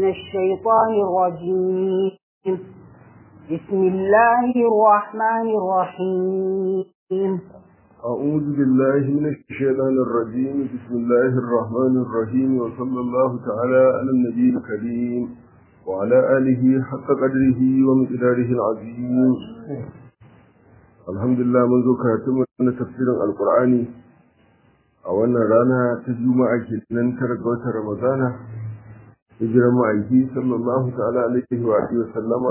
من الشيطان الرجيم. بسم الله الرحمن الرحيم. أعوذ بالله من الشيطان الرجيم. بسم الله الرحمن الرحيم، وصلى الله تعالى على النبي الكريم وعلى آله حق قدره ومقداره العظيم. الحمد لله، منذ كراتم تفسير القرآن أولا رانا تجمع كنن ترقوة رمضان هجر معي صلى الله تعالى عليه وآله وسلم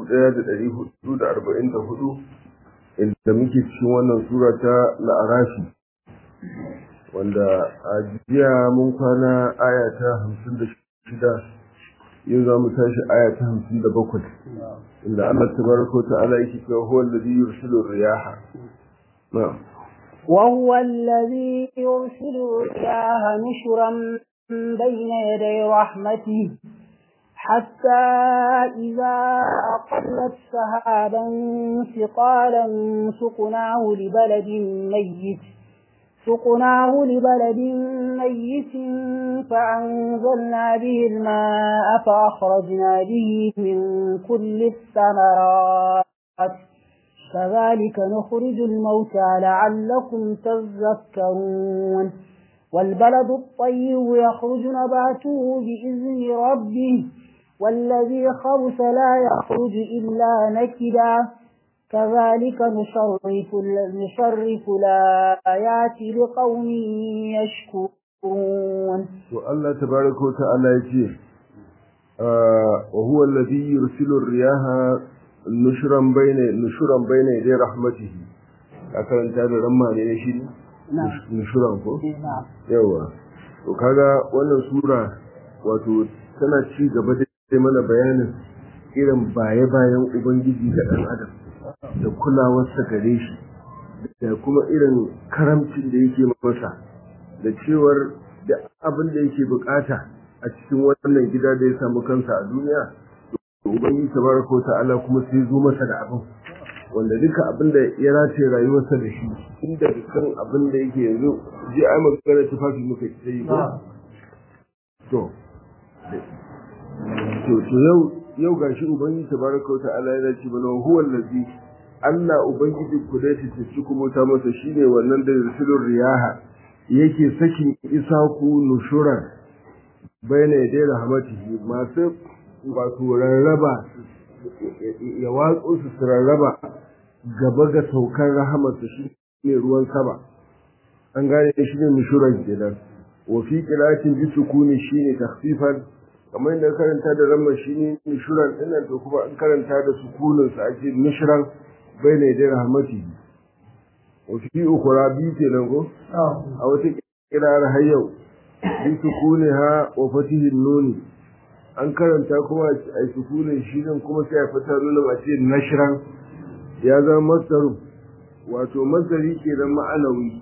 1444 inda muke cikin wannan sura ta Al-Arafi, wanda a jiya mun kwana aya ta 56, yau za mu tashi aya ta 57, inda Allah tabaraka wa ta'ala yake cewa huwa alladhi yursilu riyaha. Na'am. وهو الذي يرسل الرياح نشرا بين يدي رحمته حتى إذا أقلت سحابا ثقالا سقناه لبلد ميت فأنزلنا به الماء فأخرجنا به من كل الثمرات كذلك نخرج الموتى لعلكم تذكرون. والبلد الطيب يخرج نباته بإذن ربه والذي خبث لا يخرج إلا نكدا كذلك نصرف الآيات لقوم يشكرون. والله تبارك وتعالى يقول وهو الذي يرسل الرياح نشرا بين يدي رحمته. أكرم تعالى رمى لنشيد nushuran ko? Yawa. To kaga wannan sura wato tana ci gaba da mana bayanin irin bayan ubangiji ga dan adam da kulawarsa gare shi da kuma irin karamcin da yake masa da cewar da abin da yake bukata a cikin wannan gida da ya samu kansa a duniya, to ubangiji tabaraka ta'ala kuma sai zo masa da abin wanda duka abin da ya race rayuwarsa da shi, inda dukkan abin da yake yanzu ji ai magana tufafi muka yi ba. To yau gashi ubangiji tabaraka wa ta'ala ya ce bana huwa allazi, Allah ubangiji ku da shi ci kuma ta masa shine wannan da rusulur riyaha yake sakin isaku nushuran bayna yaday rahmatihi, masu wato rarraba ya watsu su rarraba gaba ga saukar rahamarsa shi ne ruwan sama. An gane shi ne nushuran kenan. Wa fi qiratin bi sukuni shine takhfifan, kamar yadda karanta da ramma shine nushuran dinnan, to kuma an karanta da sukunin sa ake nushran bayna yaday rahmati. Wa fi ukhra bi kenan ko a wata kirar hayyau bi sukuniha wa fatihin nuni, an karanta kuma a sukunin shi din kuma sai a fata nuna a ce nashran, ya zama masdaru, wato masdari kenan ma'anawi.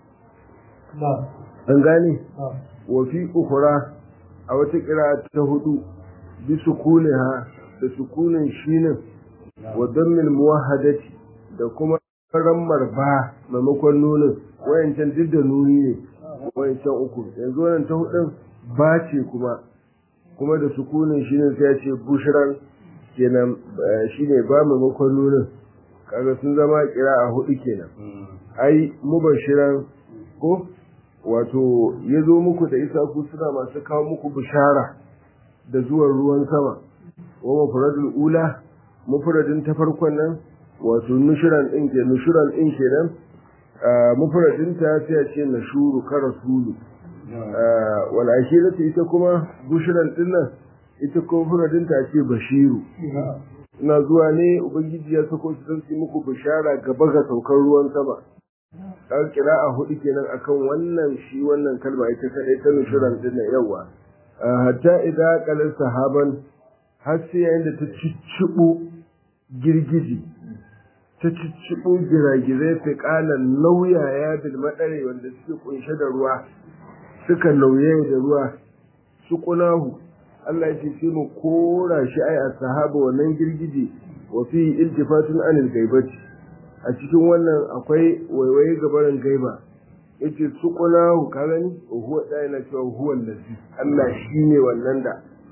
An gane? Wa fi ukhra a wata kira ta hudu bi sukuniha da sukunin shinin wa dammil muwahhadati da kuma rammar ba maimakon nunin, wayancan duk da nuni ne, wayancan uku. Yanzu wannan ta hudun ba ce kuma da sukunin shinin sai ya ce bushran kenan, shine ba maimakon nunin. Kaga sun zama a hudu kenan. Ai mubashiran ko wato yazo muku da isaku suna masu kawo muku bishara da zuwan ruwan sama. Wa mufradul ula, mufradin ta farkon nan wato nushuran din kenan, mufradin ta sai a ce nashuru ka rasulu. Wal ashiratu ita kuma bushran din nan, ita kuma mufradin ta ce bashiru. Na zuwa ne ubangiji ya sako su don su muku bishara gaba ga saukar ruwan sama. Kan a hudu kenan akan wannan kalma ita kadai ta nushuran din yawa. Hatta idan qalan sahaban, har sai yayin da ta ciccibo girgiji, ta ciccibo giragizai fi qalan nauyaya bil madari wanda suke kunshe da ruwa, suka nauye da ruwa, suqunahu Allah ya ce mu kora shi ai as-sahaba wannan girgije. Wa fi iltifatun anil gaibati, a cikin wannan akwai waiwaye gabarin gaiba. Yace suquna ka gani huwa da yana cewa huwa allazi, Allah shine wannan da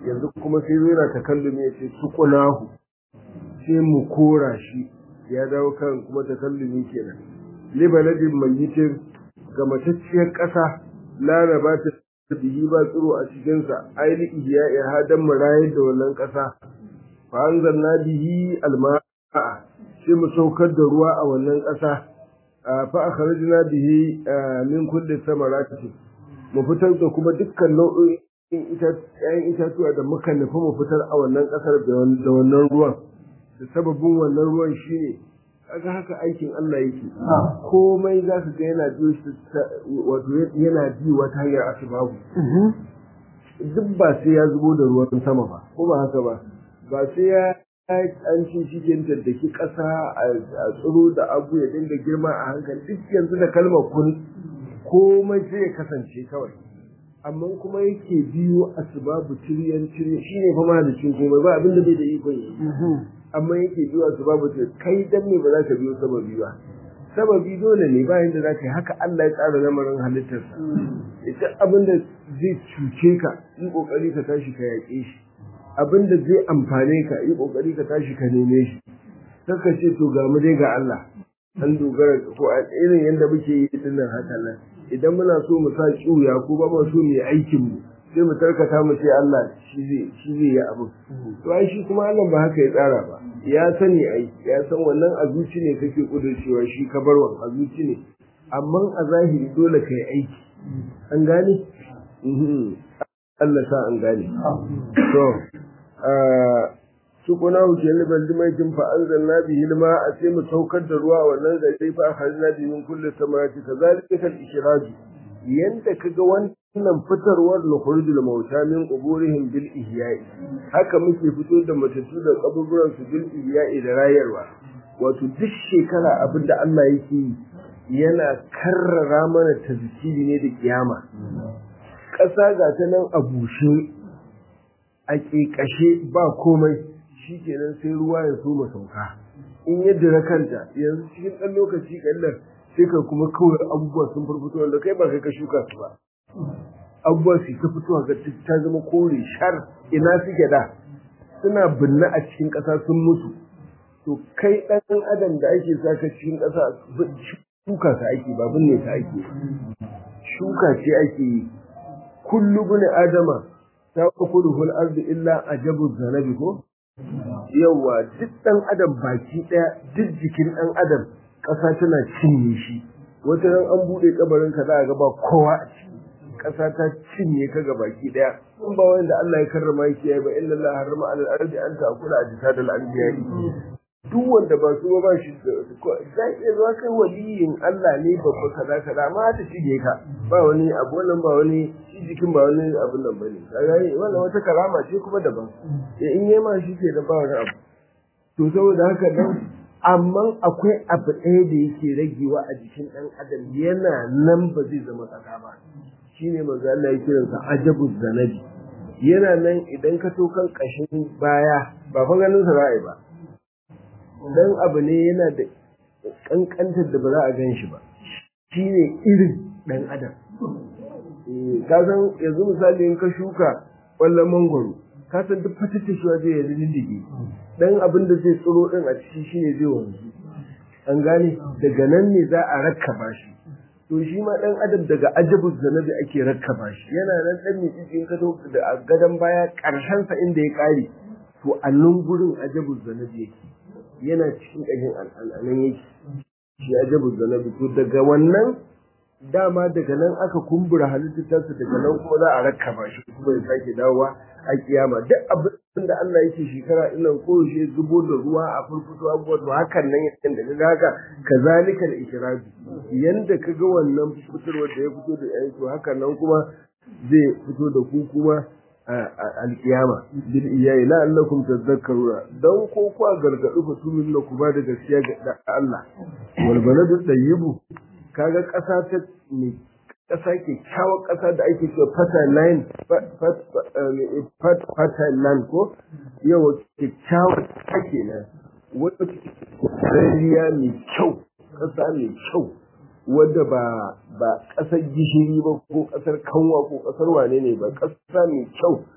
yanzu kuma sai zo yana takallumi ya ce sukunahu sai mu kora shi ya dawo kan kuma takallumi kenan libaladin mayyitin ga matacciyar ƙasa laraba ta bihi ba tsiro a cikinsa aili ihya hadan murayar da wannan ƙasa fa anzalna bihi alma'a sai mu saukar da ruwa a wannan ƙasa fa akhrajna bihi min kulli samarati mu fitar da kuma dukkan nau'o'in ƴaƴan itatuwa da muka nufi mu fitar a wannan ƙasar da wannan ruwan da sababin wannan ruwan shine kaga haka aikin Allah yake komai za ka ga yana biyo shi wato yana bi wata hanyar asbabu duk ba sai ya zubo da ruwan sama ba ko ba haka ba ba sai ya an ci cikin da ki ƙasa a tsiro da abu ya dinga girma a hankali duk yanzu da kalmar kun komai sai ya kasance kawai amma kuma yake biyo asbabu tiryan shine fa mahalicin komai ba abinda bai da ikon yi amma yake biyo asbabu kai dan ne ba za ka biyo sababi ba sababi dole ne bayan da za ka yi haka Allah ya tsara lamarin halittarsa ita abinda zai cuce ka yi kokari ka tashi ka yaƙe shi abinda zai amfane ka yi kokari ka tashi ka neme shi saka ce to ga mu dai ga Allah an dogara ko a irin yanda muke yi dinnan haka nan idan muna so mu sa kiuya ko ba mu so mu yi aikin mu sai mu tarkata mu ce Allah shi zai yi abu to ai shi kuma Allah ba haka ya tsara ba ya sani ai ya san wannan azuci ne kake kudurcewa shi ka bar wa azuci ne amma a zahiri dole kai aiki an gane Allah sa an gane to su kuna wuce ne baldi mai kin fa anzalna bihi alma a sai mu saukar da ruwa wannan gari fa akhrajna bihi min kulli samarati kadhalika al-ikhraj yanda kaga wannan fitarwar nukhrijul mauta min quburihim bil ihya'i haka muke fito da matattu da kaburburan su bil ihya'i da rayarwa wato duk shekara abinda Allah yake yana karrara mana tazkiri ne da kiyama ƙasa ga ta nan a bushe a ƙeƙashe ba komai shi kenan sai ruwa ya so mu sauka in ya dira kanta yanzu cikin ɗan lokaci ƙallar sai ka kuma kawai abubuwa sun furfuto wanda kai ba kai ka shuka su ba abubuwa su ta fitowa ga ta zama kore shar ina suke da suna binne a cikin ƙasa sun mutu to kai ɗan adam da ake saka cikin ƙasa shuka ka ake ba binne ka ake shuka ce ake yi kullu bin adama ta kuduhul ardi illa ajabu zanabi ko yawa duk dan adam baki daya duk jikin dan adam kasa tana cinye shi wata ran an bude kabarin ka za ga ba kowa a ciki kasa ta cinye ka ga baki daya in ba wanda Allah ya karrama yake yayi ba illa Allah harrama al ardi an ta'kula ajsadal anbiya duk wanda ba su ba shi zai iya zuwa kai waliyin Allah ne babba kaza kaza ma ta shige ka ba wani abu wannan ba wani shi jikin ba wani abun nan bane kaga wannan wata karama ce kuma daban in yayi ma shi ke da ba wani abu to saboda haka dan amma akwai abu ɗaya da yake ragewa a jikin ɗan adam yana nan ba zai zama kaza ba shine manzo Allah ya kiransa ajabu zanabi yana nan idan ka to kan kashin baya ba fa ganin sa ra'ayi ba dan abu ne yana da kankantar da ba za a gan shi ba shi ne irin ɗan adam ka san yanzu misali in ka shuka ƙwallon mangwaro ka san duk fatattashewa zai yanzu diddige dan abin da zai tsiro ɗin a ciki shi ne zai wanzu an gane daga nan ne za a rakkaba shi to shi ma ɗan adam daga ajabu zanabi ake rakkaba shi yana nan ɗan mai in ka to da gadon baya ƙarshensa inda ya ƙare to a nan gurin ajabu zanabi yake yana cikin ƙashin al'anan yake shi ajabu zanabi to daga wannan dama daga nan aka kumbura halittarsa daga nan kuma za a rakkaba shi kuma ya sake dawowa a kiyama duk abin da Allah yake shekara ina ko shi zubo da ruwa a furfuto abubuwa to hakan nan yanda kaga haka kazalika al-ikrabi yanda kaga wannan fitarwar da ya fito da yayi to hakan nan kuma zai fito da ku kuma alkiyama bil iyayi la'allakum tadhakkaruna dan ko ku gargadu ku tumin ku ba da gaskiya ga Allah wal baladu tayyibu kaga kasa ta ne kasa ke kyawun kasa da ake cewa fertile land ko yawa ke kyawun take nan wata rariya mai kyau kasa mai kyau wadda ba ƙasar gishiri ba ko ƙasar kanwa ko ƙasar wane ne ba ƙasa mai kyau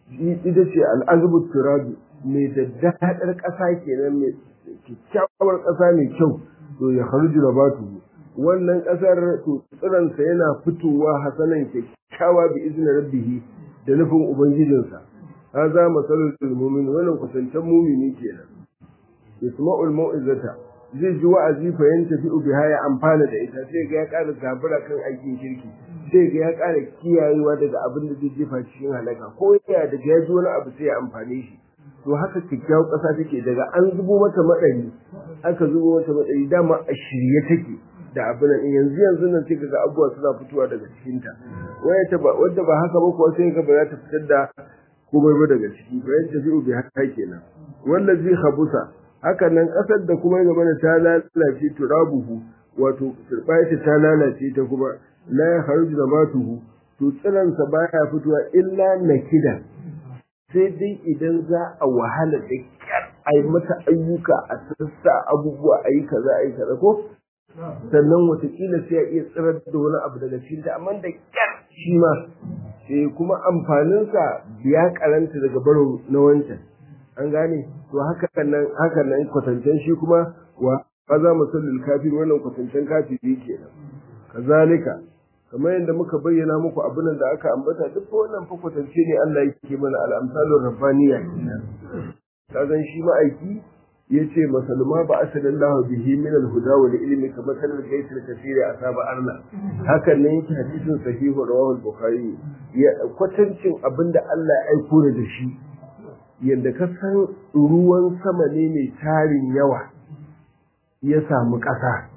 ita ce al'azbu turabi mai daddadar ƙasa kenan mai kyakkyawar ƙasa mai kyau to ya kharuju nabatu wannan ƙasar to tsiransa yana fitowa hasanan kyakkyawa bi izinin rabbihi da nufin ubangijinsa haza masalul mu'min wannan kusantan mu'mini kenan yasma'ul mau'izata zai ji wa'azi fa yanta fi biha ya amfana da ita sai ga ya ƙara zabura kan aikin kirki sai ga ya ƙara kiyayewa daga abin da zai jefa cikin halaka ko ya daga ya ji wani abu sai ya amfane shi to haka kyakkyawar ƙasa take daga an zubo mata madari aka zubo mata madari dama a shirye take da abin nan yanzu nan sai kaga abubuwa suna fitowa daga cikin ta wanda ba haka ba kuwa sai ga ba za ta fitar da komai ba daga ciki bayan tafi'u bi haka kenan wallazi khabusa haka nan kasar da kuma gaba da ta lalace turabuhu wato turbayta ta lalace ta kuma la kharuju nabatuhu to tsiransa baya fitowa illa nakida sai dai idan za a wahala da kyar ai mata ayyuka a sassa abubuwa ayi kaza ko sannan watakila sai ya iya tsirar da wani abu daga cikin ta amma da kyar shi ma sai kuma amfaninsa biya karanta daga baro na wancan an gane to haka nan kwatancen shi kuma wa kaza musallil kafir wannan kwatancen kafiri kenan kazalika kamar yadda muka bayyana muku abin da aka ambata duk wannan fa kwatance ne Allah yake mana al-amsalur rabbaniya kazan shi ma'aiki yace masaluma ba asallallahu bihi min al-huda wal ilmi kama sanar gaisul kafiri asaba arna hakan ne yake hadisin sahihu rawahu al-bukhari ya kwatancin abinda Allah ya aiko da shi yanda ka san ruwan sama ne mai tarin yawa ya samu ƙasa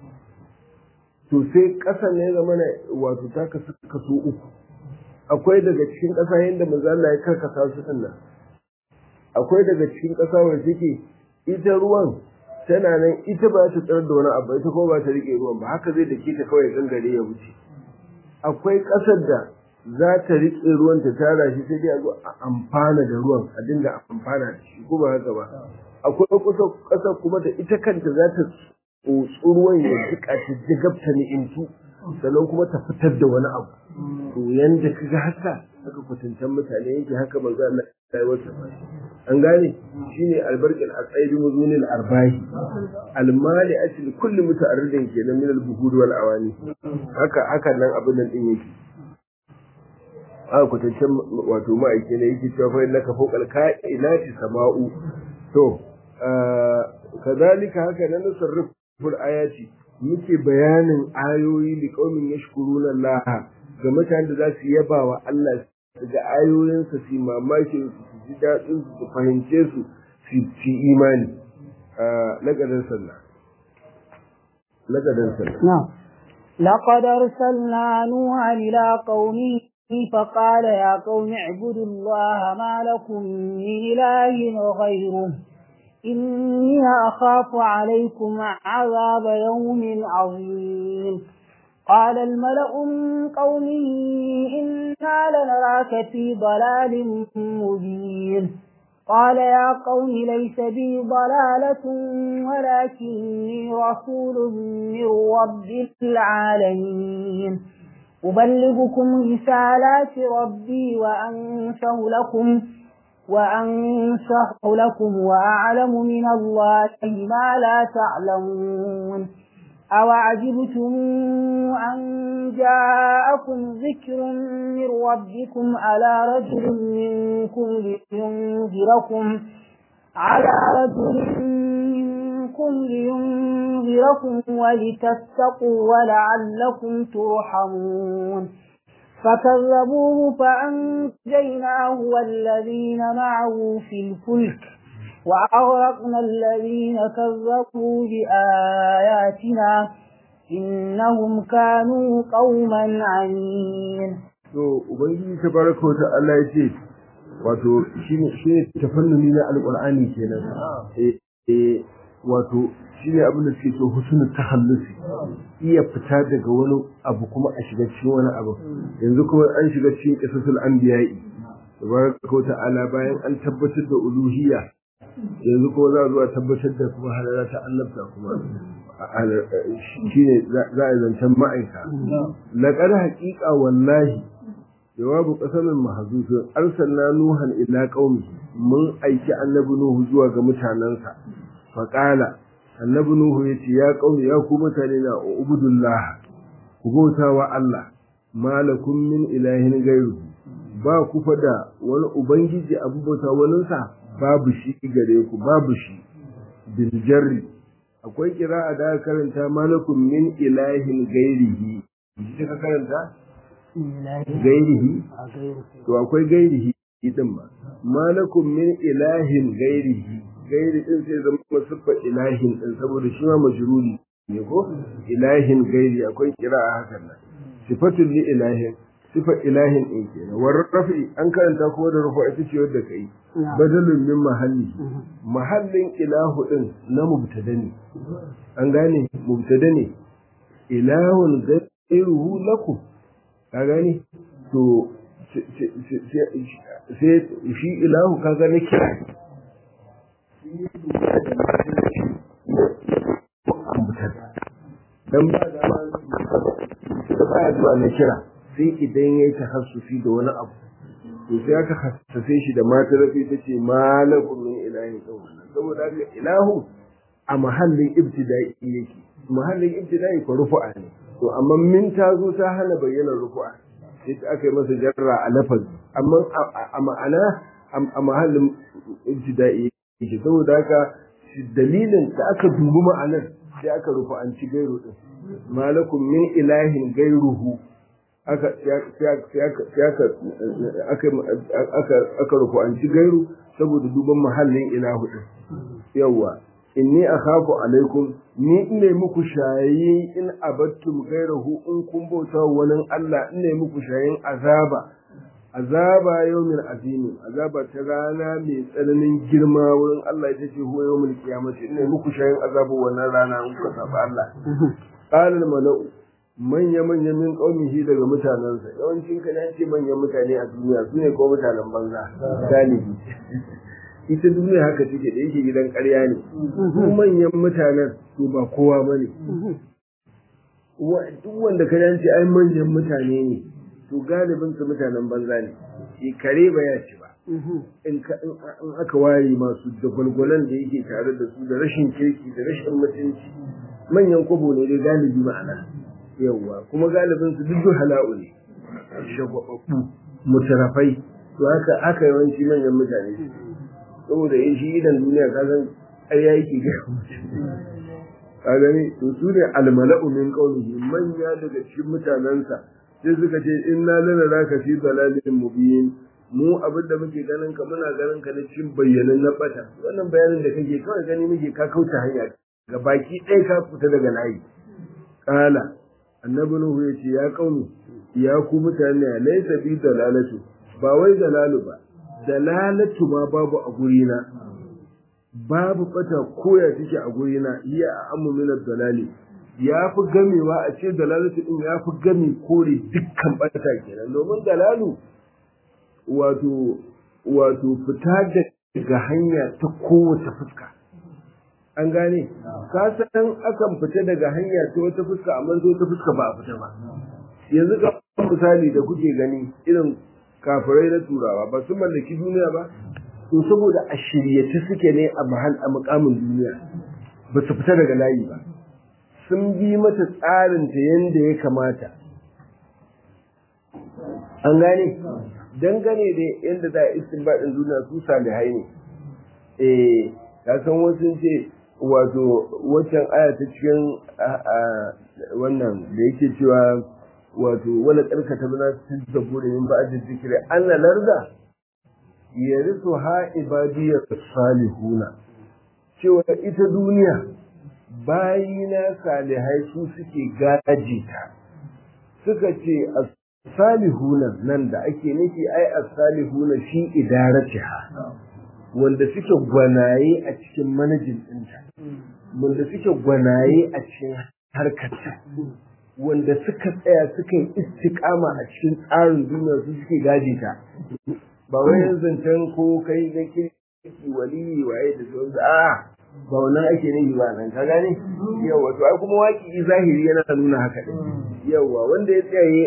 to sai ƙasa ne zama na wato ta kaso uku akwai daga cikin ƙasa yadda manzo Allah ya karkasa su dinnan akwai daga cikin ƙasa wanda take ita ruwan tana nan ita ba ta tsar da wani abu ita ko ba ta rike ruwan ba haka zai dake ta kawai gangare ya wuce akwai ƙasar da za ta rike ruwan ta tara shi sai dai a zo a amfana da ruwan a dinga amfana da shi ko ba haka ba akwai ƙasar kuma da ita kanta za ta tsotsi ruwan ya jika ta jigabta ni'intu sannan kuma ta fitar da wani abu to yanda kaga haka kwatantan mutane yake haka manzo Allah ya wata ba an gane shine albarkal asaibi muzunil arbahi almali asli kulli muta'arridin kenan min al-buhur wal awani haka nan abin nan din yake aka kwatantan wato ma'aike ne yake cewa fa innaka fawqal kainati sama'u to kazalika haka nan sarrafa ayati muke bayanin ayoyi li qaumin yashkuruna Allah ga mutanen da za su yaba wa Allah daga ayoyinsa su mamaki su ji dadin su fahimce su su imani laqadan sallah لقد أرسلنا نوحا إلى قومه فقال يا قوم اعبدوا الله ما لكم من إله غيره إني أخاف عليكم عذاب يوم عظيم قال الملأ من قومه إنا لنراك في ضلال مبين قال يا قوم ليس بي ضلالة ولكني رسول من رب العالمين أبلغكم رسالات ربي وأنصح لكم وأعلم من الله ما لا تعلمون أوعجبتم أن جاءكم ذكر من ربكم على رجل منكم لينذركم ولتتقوا ولعلكم ترحمون فكذبوه فأنجيناه والذين معه في الفلك وأغرقنا الذين كذبوا بآياتنا إنهم كانوا قوما عمين. to ubangiji tabaraka wa ta'ala yace wato shine tafannuni na alqur'ani kenan wato shine abin da suke so husnul tahallusi iya fita daga wani abu kuma a shiga cikin wani abu yanzu kuma an shiga cikin qisasul anbiya'i tabaraka wa ta'ala bayan an tabbatar da uluhiyya yanzu kuma za a zo a tabbatar da kuma halala ta annabta kuma shine za a zancen ma'aika laqad haqiqa wallahi jawabu qasamin mahzufin arsalna nuhan ila qaumi mun aiki annabi nuhu zuwa ga mutanansa fa qala annabi nuhu yace ya qaumi ya ku mutane na ubudullah ku bauta wa Allah malakum min ilahin gairu ba ku fada wani ubangiji abu bauta waninsa babu shi gare ku babu shi bil jarri akwai kira'a da karanta malakum min ilahin gairihi shi ka karanta gairihi to akwai gairihi din ba malakum min ilahin gairihi gairi din sai zama siffa ilahin din saboda shi ma majruri ne ko ilahin gairi akwai kira'a hakan nan sifatul li ilahin sifa ilahin din kenan war rafi an karanta ko da rufa ita ce wanda kai badalun min mahalli mahallin ilahu din na mubtada ne an gane mubtada ne ilahun gairuhu lakum ka gani to sai shi ilahu ka gani kira dan ba da ba da na kira sai idan yayi tahassusi da wani abu to sai aka hassace shi da mata rafi tace malakum min ilahin qawlan saboda haka ilahu a mahallin ibtida'i yake mahallin ibtida'i ko rufu'a ne to amma min ta zo ta hana bayyana rufu'a sai aka yi masa jarra a lafazi amma a ma'ana a mahallin ibtida'i yake saboda haka dalilin da aka dubi ma'anar sai aka rufu'anci gairu din malakum min ilahin gairuhu aka rufu'anci gairu saboda duban mahallin ilahu din yawa inni akhafu alaikum ni ine muku shayi in abattum gairahu in kun bauta wani Allah ine muku shayin azaba yawmin azim azaba ta rana mai tsananin girma wurin Allah ita ce huwa yawmul qiyamati ine muku shayin azaba wannan rana in kuka saba Allah qala al mala'u manya min qaumihi daga mutanansa yawancin kana ce manyan mutane a duniya sune ko mutanen banza galibi ita duniya haka take da yake gidan ƙarya ne su manyan mutanen to ba kowa bane duk wanda ka yanci ai manyan mutane ne to galibin su mutanen banza ne shi kare ba ya ci ba in aka ware masu da gwalgwalan da yake tare da su da rashin kirki da rashin mutunci manyan kwabo ne dai galibi ma'ana yawwa kuma galibin su duk hala'u ne shagwababbu mutarafai to haka yawanci manyan mutane saboda yin shi idan duniya ka san ƙarya yake ga ka gani to su ne almala'u min qaumihi manya daga cikin mutanansa sai suka ce inna lanaraka fi dalalin mubin mu abin da muke ganin ka muna ganin ka na cikin bayyanan na bata wannan bayanin da kake kawai gani muke ka kauta hanya ga baki ɗaya ka fita daga layi kala annabi nuhu ya ce ya qaumi ya ku mutane laysa bi dalalatu ba wai dalalu ba dalalatu ma babu a gurina babu bata koya take a gurina iya ammu min dalali ya fi gamewa a ce dalalatu din ya fi game kore dukkan bata kenan domin dalalu wato fita daga hanya ta kowace fuska an gane ka san akan fita daga hanya ta wata fuska amma zo ta fuska ba a fita ba yanzu ga misali da kuke gani irin kafirai na turawa ba su mallaki duniya ba to saboda a shiryace suke ne a mukamin duniya ba su fita daga layi ba sun bi mata tsarin ta yanda ya kamata an gane dangane da yanda za a istinbadin duniya su salihai ne ka san wasu ce wato waccan aya ta cikin wannan da yake cewa wato wala karkata bana sun zabura min ba'd zikri anna larda yarisu ha ibadiyya salihuna cewa ita duniya bayina salihai su suke gaji ta suka ce as-salihuna nan da ake nufi ai as-salihuna fi idaratiha wanda suke gwanaye a cikin manajin ɗinta wanda suke gwanaye a cikin harkarta wanda suka tsaya suka yi istiƙama a cikin tsarin duniya su suke gaji ta ba wai zancen ko kai na kirki waliyi waye da sauransu ba wannan ake nufi ba nan ka gane yawa to ai kuma waki zahiri yana nuna haka din yawa wanda ya tsaye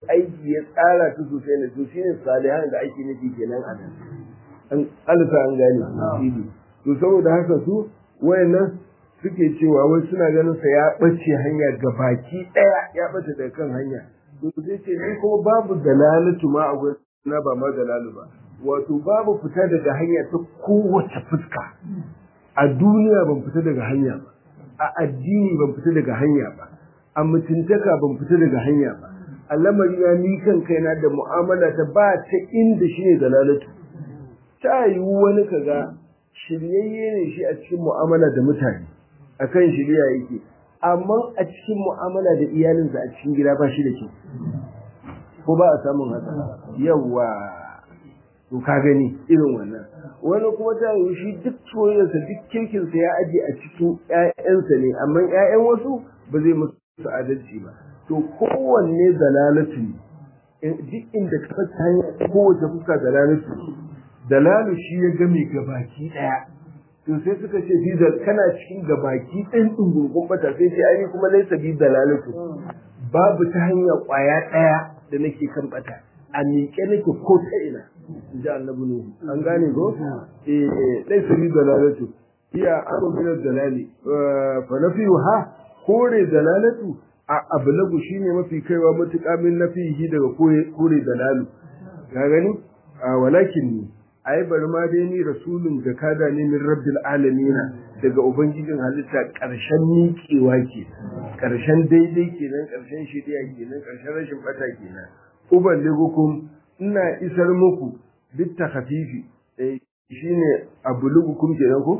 aiki ya tsara ta sosai ne to shine salihan da ake nufi kenan a nan an alfa an gane to saboda haka su wayannan suke cewa wai suna ganin sa ya bace hanya gabaki daya ya bace daga kan hanya to sai ce ni kuma babu dalalatu ma a gurin na ba ma dalalu ba wato babu fita daga hanya ta kowace fuska a duniya ban fita daga hanya ba a addini ban fita daga hanya ba a mutuntaka ban fita daga hanya ba a lamari na ni kan kaina da mu'amala ta ba ta inda shine dalalatu ta yi wani kaga shiryayye ne shi a cikin mu'amala da mutane akan shirya yake amma a cikin mu'amala da iyalinsa a cikin gida ba shi da kyau ko ba a samun haka yawa to ka gani irin wannan wani kuma ta yi shi duk soyayyarsa duk kirkinsa ya aje a cikin ƴaƴansa ne amma ƴaƴan wasu ba zai musu adalci ba to kowanne dalalatu ne duk inda ka fata hanya kowace fuska dalalatu dalalu shi ya game gabaki daya to sai suka ce bi da kana cikin gabaki ɗin ɗungurgun bata sai ce ai kuma laisa bi dalalatu babu ta hanya ƙwaya ɗaya da nake kan bata a miƙe nake ko ta ina inji annabi nuhu an gane ko laisa bi dalalatu iya abu min dalali fa nafiha kore dalalatu a ablagu shine mafi kaiwa matuƙa min nafihi daga kore dalalu ka gani walakin ni ai bari ma dai ni rasulun jakada ne min rabbil alamin daga ubangijin halitta karshen miƙewa ke karshen daidai kenan karshen shiriya kenan karshen rashin bata kenan ubaligukum ina isar muku bit takhafifi shine abulugukum kenan ko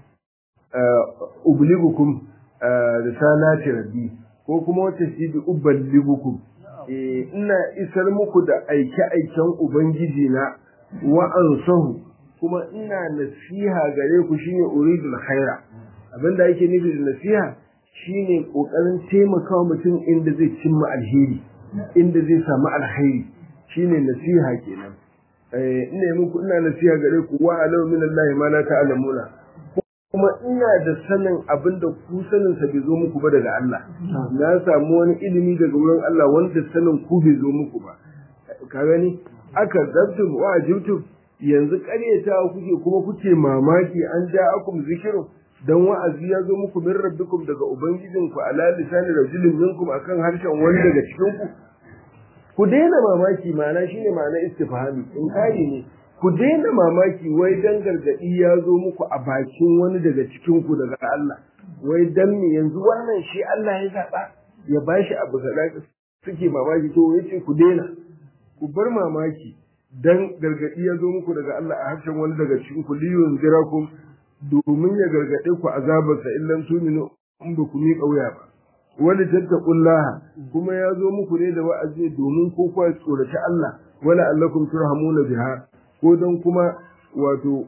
ubaligukum risalati rabbi ko kuma wata shi bi ubaligukum ina isar muku da aike-aiken ubangiji na wa'ansahu kuma ina nasiha gare ku shine uridul khaira abinda yake nufi da nasiha shine kokarin taimakawa mutum inda zai cimma alheri inda zai samu alheri shine nasiha kenan ina nasiha gare ku wa alau min Allah ma la ta'lamuna kuma ina da sanin abinda ku sanin sa bai zo muku ba daga Allah na samu wani ilimi daga wurin Allah wanda sanin ku bai zo muku ba ka gani aka zabtum wa ajibtum yanzu ƙaryata kuke kuma kuke mamaki an ja'akum zikru dan wa'azi ya zo muku min rabbikum daga ubangijinku ala lisani rajulin minkum akan harshen wani daga cikin ku daina mamaki ma'ana shine ma'ana istifhami in kai ne ku daina mamaki wai dan gargadi ya zo muku a bakin wani daga cikin ku daga Allah wai dan me yanzu wannan shi Allah ya zaba ya bashi abu kaza suke mamaki to yace ku daina ku bar mamaki dan gargadi ya zo muku daga Allah a harshen wani daga cikin ku liyun zirakum domin ya gargade ku azabarsa illan tuminu in ba ku miƙa wuya ba wani tattaqullaha kuma ya zo muku ne da wa'azi domin ko ku tsoraci Allah wala allakum turhamuna biha ko dan kuma wato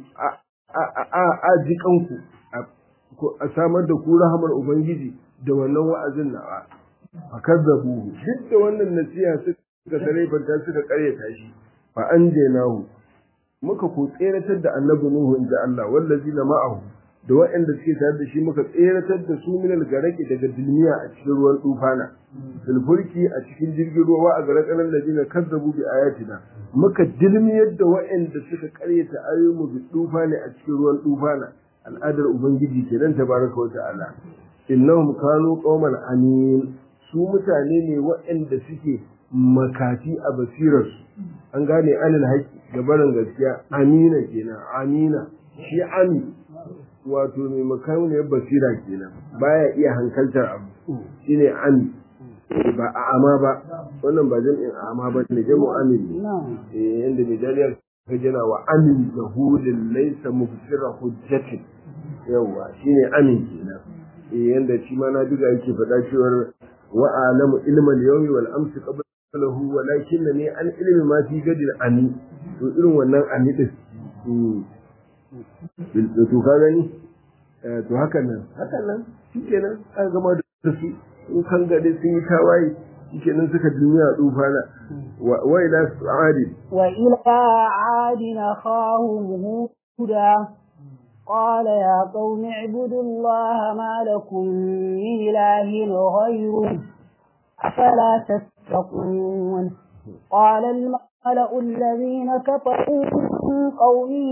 a jikanku a samar da ku rahamar ubangiji da wannan wa'azin nawa fakazzabu duk da wannan nasiha suka sarrafa suka karyata shi fa anjaynahu muka ko tseratar da annabi nuhu inda Allah wallazi na ma'ahu da waɗanda suke tare da shi muka tseratar da su minal garaki daga duniya a cikin ruwan tufana sulfurki a cikin jirgin ruwa wa a garakanan ladina kazzabu bi ayatina muka dilmiyar da waɗanda suka karyata ayoyinmu bi tufani a cikin ruwan tufana al'adar ubangiji kenan tabaraka wa ta'ala innahum kanu qauman amin su mutane ne waɗanda suke makafi a basirarsu an gane anil haƙi gabarin gaskiya amina kenan amina shi ami wato mai makauniyar basira kenan baya iya hankaltar abu shine ami ba a ama ba wannan ba jam'in ama ba ne jamu amin ne yanda mai jaliyar ka jana wa amin da hulin laisa mubsira hujjatin yawa shine amin kenan yanda shi ma na duga yake faɗa cewar wa alamu ilmal yawmi wal amsi qabla lahu walakinni an ilmi ma fi gadil ani to irin wannan ani din to ka gani to hakan nan shikenan an gama da su in kan gade sun yi tawaye shikenan suka duniya dufana wa ila adin akhahum huda قال يا قوم اعبدوا الله ما لكم من إله غيره أفلا تتقون قال الملأ الذين كفروا من قومه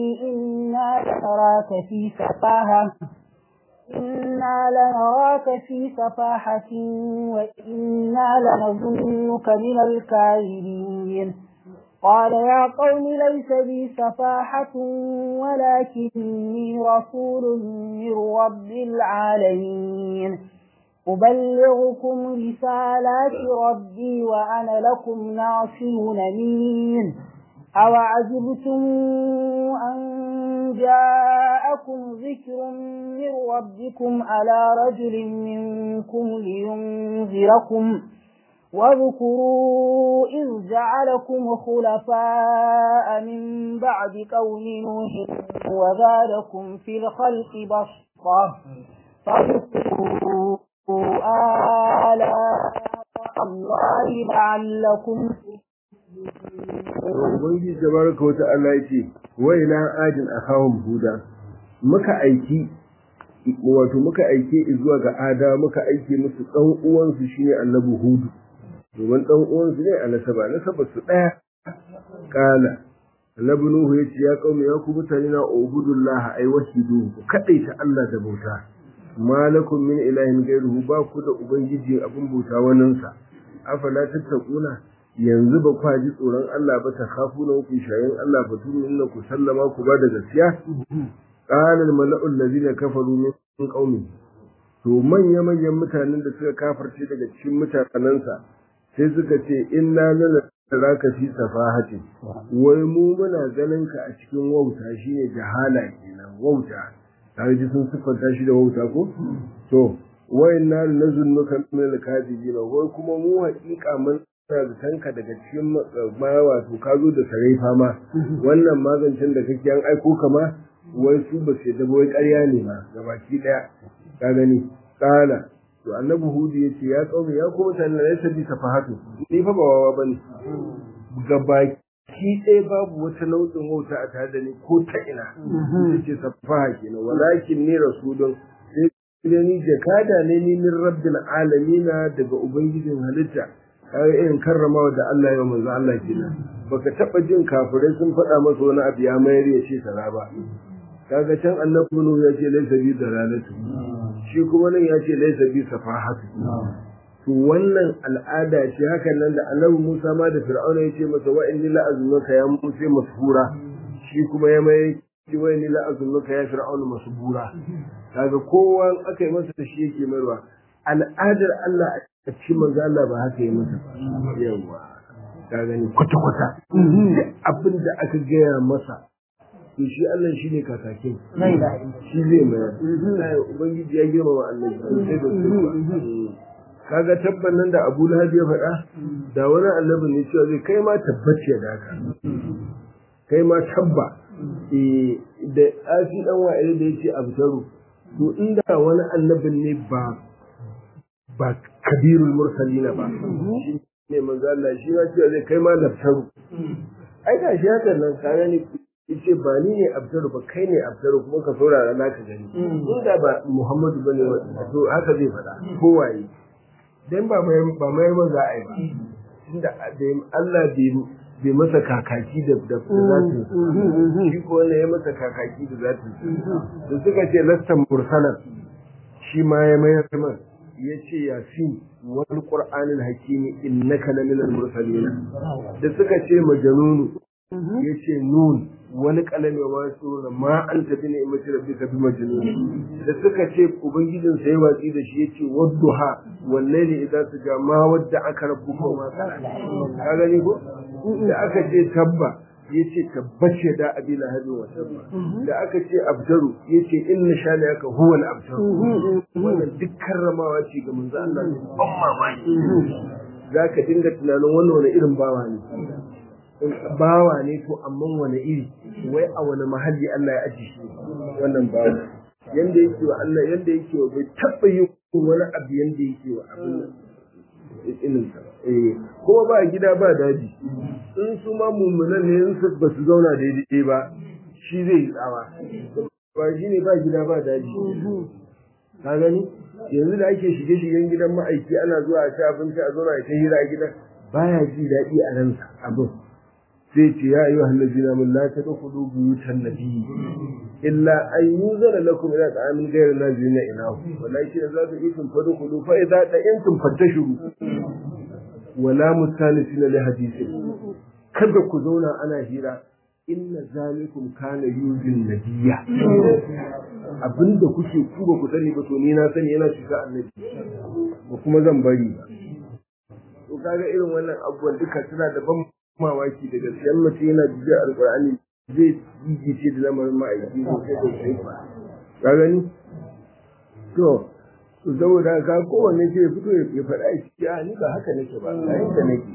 إنا لنراك في سفاحة وإنا لنظنك من الكاذبين قال يا قوم ليس بي سفاحة ولكني رسول من رب العالمين أبلغكم رسالات ربي وأنا لكم ناصح أمين أوعجبتم أن جاءكم ذكر من ربكم على رجل منكم لينذركم واذكروا إذ جعلكم خلفاء من بعد قوم نوح وزادكم في الخلق بسطة فاذكروا آلاء الله لعلكم Ubangiji tabaraka wa ta'ala yace wa ila adin akahum huda muka aike zuwa ga ada muka aike musu dan uwan su shine annabi hudu domin dan uwan su ne a nasaba su daya kana annabi nuhu yace ya qaumi ya ku mutane na ubudullah ai wahidu ku kadaita Allah da bauta malakum min ilahin ghayruhu ba ku da ubangiji abun bauta wannan sa afala tattaquna yanzu ba kwa ji tsoron Allah ba ta kafu na ku shayin Allah ba tun inna ku sallama ku ba da gaskiya qala al mala'u allazina kafaru min qaumi to manyan mutanen da suka kafirce daga cikin mutanansa sai suka ce inna lanaraka fi safahati wai mu muna ganin ka a cikin wauta shine jahala kenan wauta tare ji sun siffanta shi da wauta ko to wayanna nazunnuka min al-kadibin wai kuma mu haƙiƙa mun tanka daga cikin ma wato ka zo da sarai fama wannan magancin da kake an aiko kama wai su ba sai da wai ƙarya ne ma gabaki daya ka gani kala to annabi hudu yace ya kaumi ya kuma mutane ne sabbi safahatu ni fa ba wawa bane gabaki ɗaya babu wata nau'in wauta a tare da ni ko ta ina yace safaha kenan walakin ni rasulun sai ni jakada ne ni min rabbil alamin daga ubangijin halitta kai irin karramawa da Allah ya manzo Allah kenan baka taba jin kafirai sun faɗa masa wani abu ya mayar ya ce sara ba kaga can annabi nuhu ya ce laysa bi dalalatu shi kuma nan ya ce laysa bi safahatu to wannan al'ada ce hakan nan da annabi Musa ma da Fir'auna ya ce masa wa inni la azunnuka ya Musa masfura shi kuma ya mai ce wa inni la azunnuka ya Fir'auna masbura kaga kowa aka yi masa shi yake marwa al'adar Allah a cikin manzo Allah ba haka yi masa yawa ka gani kwata abin da aka gaya masa to shi Allah shine kakakin shi zai mai ubangiji ya girma wa Allah sai da kaga tabban nan da Abu Lahab ya faɗa da wani annabi ne cewa zai kai ma tabbace da haka kai ma tabba da afi dan wa'ili da yace abtaru to inda wani annabin ne ba kabirul mursalina ba ne manzo Allah shi ma cewa zai kai ma naftaru ai ga shi haka nan ka gani yace ba ni ne abtaru ba kai ne abtaru kuma ka saurara naka gani inda ba Muhammadu bane to haka zai faɗa kowaye dan ba mai maza ai ba inda Allah bai masa kakaki da zati shi ko ne ya masa kakaki da zati to suka ce lastan mursalan shi ma ya mayar man yace yasin wal qur'anil hakimi innaka laminal mursalin da suka ce majnun yace nun wani kalami wa wasu ma anta bi ni'mati rabbika bi majnun da suka ce ubangijin sai watsi da shi yace wadduha wallahi idza tuja ma wadda aka rabbuka ma ka gani ko da aka ce tabba yace tabbace da abila hadu wa tabba da aka ce abtaru yace inna shani aka huwa al abtaru wannan duk karramawa ce ga manzo Allah ne ban mamaki zaka dinga tunanin wannan wani irin bawa ne bawa ne to amma wani iri wai a wani mahalli Allah ya aji shi wannan bawa yanda yake wa Allah yanda yake wa bai taba yi wani abu yanda yake wa abin ilin sa kuma ba gida ba daji in su ma mummunan ne in ba su zauna daidai ba shi zai yi tsawa ba shi ne ba gida ba daji ka gani yanzu da ake shige-shigen gidan ma'aiki ana zuwa a ci abinci a zauna a ta hira a gidan baya ji daɗi a ransa abin sai ce ya ayyuhal ladina min la tadkhulu buyutan nabiyyi illa an yuzara lakum ila ta'amin ghayra nazirina inahu wallahi za ku isin fadkhulu fa idza da'intum fatashuru wala mustalisina li hadithin kada ku zauna ana hira inna zalikum kana yuzin nabiyya abinda kuke ku ba ku sani ba to ni na sani yana shiga annabi ba kuma zan bari ba to kaga irin wannan abubuwan duka suna da ban mamaki da gaskiyar mace yana jiya alqur'ani zai jijice da lamarin ma'aiki ko sai ba ka gani to saboda ka kowanne sai ya fito ya faɗa shi a ni ba haka nake ba ga yadda nake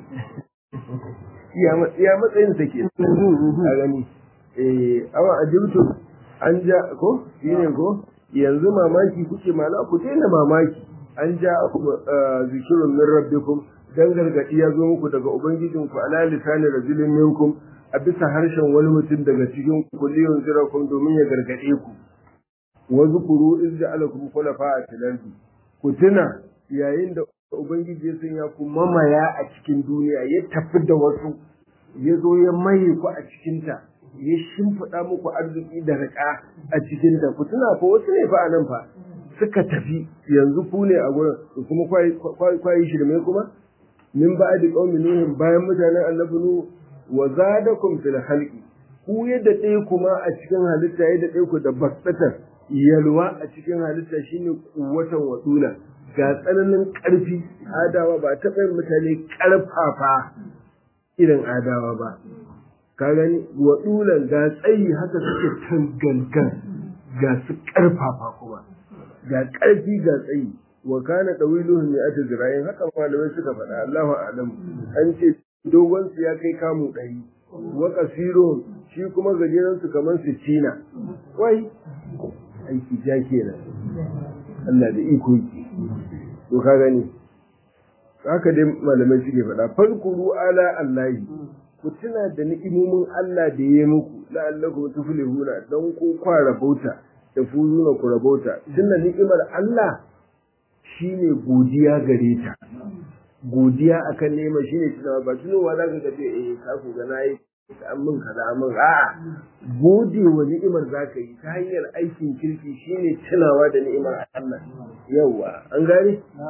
iya matsayin sa ke a gani awa ajibtu an ja ko shine ko yanzu mamaki kuke mala ku daina mamaki an ja zikirun min rabbikum dan gargadi ya zo muku daga ubangijinku ala lisani rajulin minkum a bisa harshen wani mutum daga cikin ku liyun zirakum domin ya gargade ku wa zukuru iz ja'alakum khulafa'a fil ardi ku tuna yayin da ubangiji ya sanya ku mamaya a cikin duniya ya tafi da wasu ya zo ya maye ku a cikin ta ya shimfiɗa muku arziki da riƙa a cikin ta ku tuna fa wasu ne fa anan fa suka tafi yanzu ku ne a gurin kuma kwayi shirme kuma min ba'di qaumi nuh bayan mutanen annabi nuh wa zadakum fil khalqi ku yadda ɗaya kuma a cikin halitta yadda ɗaya ku da bastatar yalwa a cikin halitta shine kuwatan wadula ga tsananin ƙarfi adawa ba taɓa yin mutane ƙarfafa irin adawa ba ka gani wadulan ga tsayi haka suke tangangan ga su ƙarfafa kuma ga ƙarfi ga tsayi wa kana dawiluhum mi'atu zira'in haka malamai suka faɗa Allahu a'lam an ce dogon su ya kai kamu 100 wa qasiruhum shi kuma gajeren su kamar 60 wai aiki ja kenan Allah da iko yake to ka gani haka dai malamai suke faɗa farkuru ala Allahi ku tuna da ni'imomin Allah da ya muku la'allakum tuflihuna dan ku kwara bauta da fuzuna ku rabauta tunda ni'imar Allah shine godiya gare ta godiya akan nema shine tunawa ba tunowa za ka ce ka ku ga nayi an min kaza min a'a gode wa ni'imar za ka yi ta hanyar aikin kirki shine tunawa da ni'imar Allah yawa an gane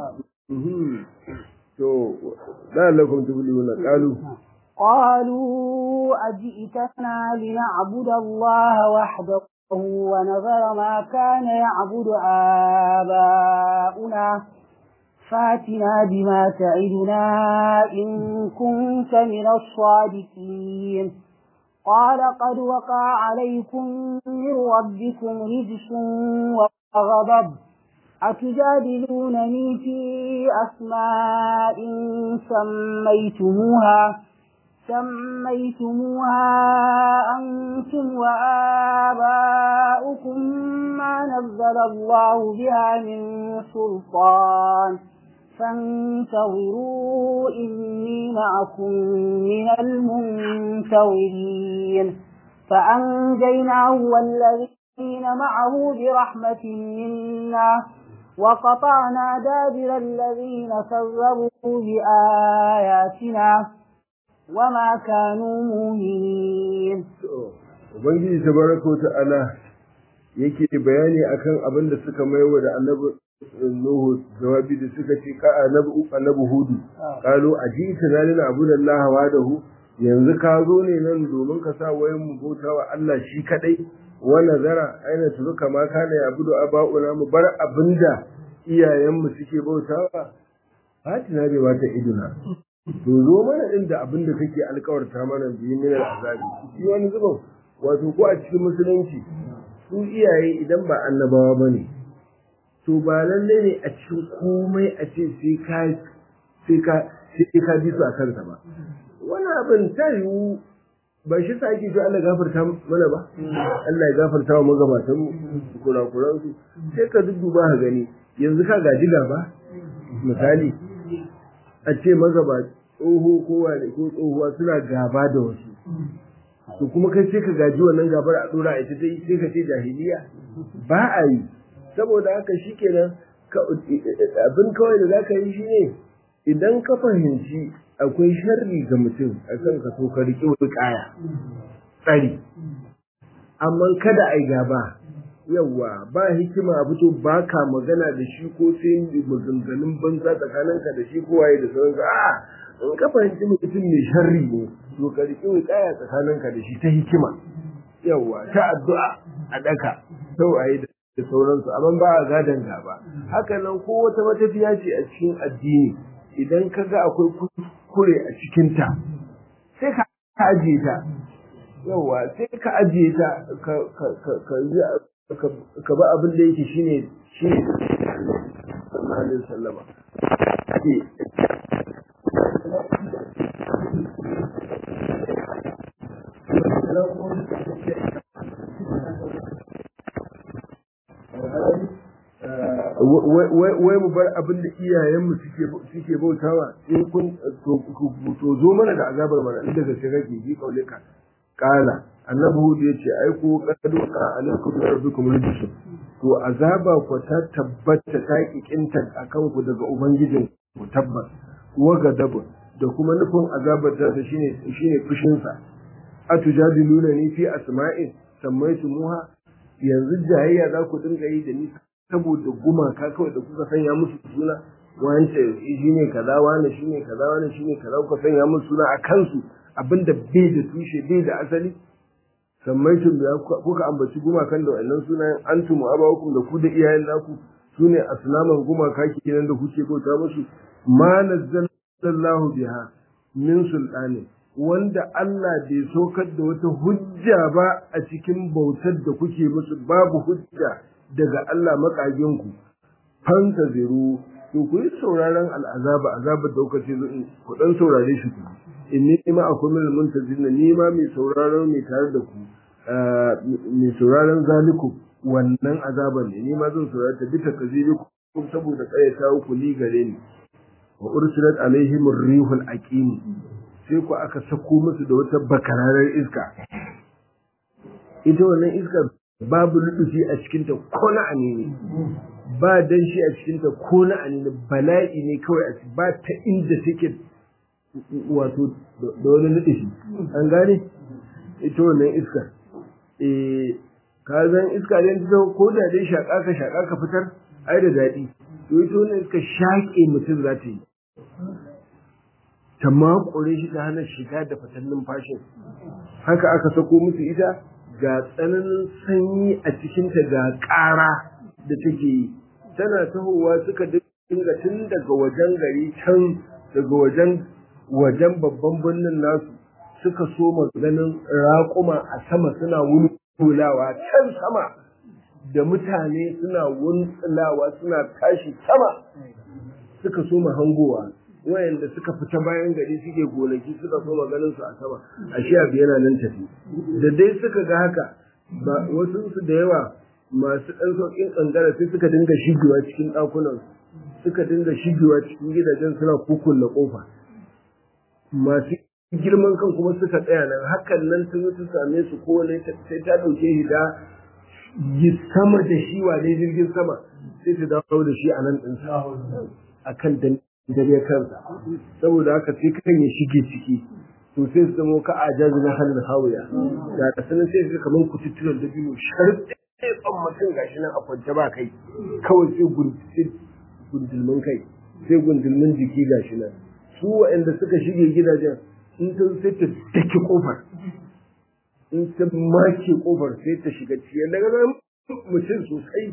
to la lakum tuflihuna قالوا أجئتنا لنعبد الله وحده ونذر ما كان يعبد آباؤنا فاتنا بما تعدنا إن كنت من الصادقين قال قد وقع عليكم من ربكم رجس وغضب أتجادلونني في أسماء سميتموها أنتم وآباؤكم ما نزل الله بها من سلطان فانتظروا إني معكم من المنتظرين فأنجيناه والذين معه برحمة منا وقطعنا دابر الذين كذبوا بآياتنا وما كانوا مؤمنين. Ubangiji tabaraka wa ta'ala yake bayani akan abin da suka maiwa da annabi Nuhu jawabi da suka ce ka annabi Hudu qalu ajita zalina abudallahi wadahu yanzu ka zo ne nan domin ka sa wayan mu bauta wa Allah shi kadai wa nazara aina turuka ma kana ya abudu aba'una mu bar abinda iyayen mu suke bautawa fatina bai wata iduna to zo mana din da abinda kake alƙawarta mana bi min azabi shi wani zuban wato ko a cikin musulunci su iyaye idan ba annabawa bane to ba lalle ne a cikin komai a ce sai ka bi su a kansa ba wani abin ta yiwu ba shi sa ake Allah gafarta mana ba Allah ya gafarta wa magabatan mu kurakuran su sai ka dudduba ka gani yanzu ka gaji gaba misali a ce magaba tsoho kowa ne ko tsohuwa suna gaba da wasu to kuma kai sai ka gaji wannan gabar a dora ita sai ka ce jahiliya ba a yi saboda haka shikenan abin kawai da zaka yi shine idan ka fahimci akwai sharri ga mutum a kan ka so ka riƙe wuƙaya tsari amma kada ai gaba yawa ba hikima a fito ba ka magana da shi ko sai maganganun banza tsakaninka da shi ko waye da sauransu a in ka fahimci mutum mai sharri ne to ka riƙe wuƙaya tsakaninka da shi ta hikima yawa ta addu'a a daka sau a yi da sauransu amma ba a gadon gaba haka nan ko wata matafiya ce a cikin addini idan ka ga akwai kuskure a cikinta sai ka ajiye ta yawa sai ka ajiye ta ka ba abin da yake shine sallallahu sallama wai mu bar abin da iyayenmu suke bautawa in kun to zo mana da azabar mana inda gaske kake ji kaule ka kala annabi hud yace ai ko kadu ka alaikum rabbikum rijsun to azaba ku ta tabbata ta kikinta akan ku daga ubangijin ku tabbas wa gadabu da kuma nufin azabar ta shine fushin sa atujadiluna ni fi asma'in sammaytumuha yanzu jayayya za ku dinga yi da ni saboda gumaka kawai da kuka sanya musu suna wance shi ne kaza wani shi ne kaza wani shi ne kaza kuka sanya musu suna a kansu abinda bai da tushe bai da asali sammaitun da kuka ambaci gumakan da wannan sunayen antum abawakum da ku da iyayen naku sune asnaman gumaka kenan da kuke bauta musu ma nazzalallahu biha min sultani wanda Allah bai sokar da wata hujja ba a cikin bautar da kuke musu babu hujja daga Allah makaginku fanta ziru to ku yi sauraron al'azaba azabar da kuka ce ku dan saurare shi ku inni ma akum min muntazirina ni ma mai sauraron mai tare da ku mai sauraron zaliku wannan azaban ne ni ma zan saurare ta bisa kazibi ku saboda kayyata ku li gare ni wa ursilat alaihim ar-rihul aqim sai ku aka sako musu da wata bakararar iska ita wannan iska babu rudufi a cikinta ko na ne ba danshi a cikinta ko na ne bala'i ne kawai ba ta inda take wato da wani rudufi an gane ita wannan iska ka zan iska ne ta ko da dai shaka ka fitar ai da daɗi to ita wannan iska shaƙe mutum za ta yi ta makure shi ta hana shiga da fitar numfashin haka aka sako musu ita ga tsananin sanyi a cikinta ga ƙara da take yi tana tahowa suka dinga tun daga wajen gari can daga wajen babban birnin nasu suka so ganin raƙuma a sama suna wulwulawa can sama da mutane suna wulwulawa suna tashi sama suka so hangowa wayanda suka fita bayan gari suke gonaki suka so ganin su a sama ashe abu yana nan tafi da dai suka ga haka ba wasu su da yawa masu ɗan sauƙin ƙangara sai suka dinga shigewa cikin ɗakunan suka dinga shigewa cikin gidajen suna kukulla ƙofa masu girman kan kuma suka tsaya nan hakan nan ta zo ta same su kowane sai ta ɗauke shi da yi sama da shi wane jirgin sama sai ta dawo da shi a nan ɗinsa a kan dare kansa saboda haka sai kan ya shige ciki to sai su zama ka a jazi na halin hawiya da sanin sai su kamar kututtunan da biyu sharɗe tsan mutum gashi nan a kwance ba kai kawai sai gundulmin kai sai gundulmin jiki gashi nan su waɗanda suka shige gidajen in ta sai ta dake kofar in ta make kofar sai ta shiga cikin daga nan mutum sosai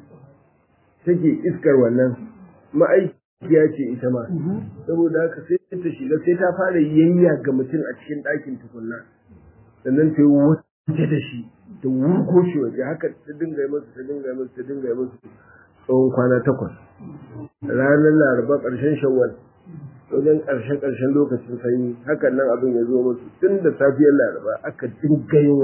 take iskar wannan ma'aikiya ce ita ma saboda haka sai ta shiga sai ta fara yayya ga mutum a cikin ɗakin tukunna sannan ta yi waje da shi ta wurgo shi waje haka ta dinga yi masu tsawon kwana 8 ranar laraba ƙarshen shawwal wajen ƙarshen lokacin sanyi hakan nan abin ya zo musu tun da safiyar laraba aka dinga yin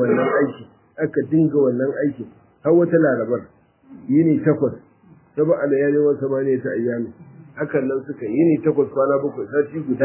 wannan aiki har wata larabar yini 8 saba ala yali wa samaniya ta ayyami hakan nan suka yini 8 kwana 7 sati guda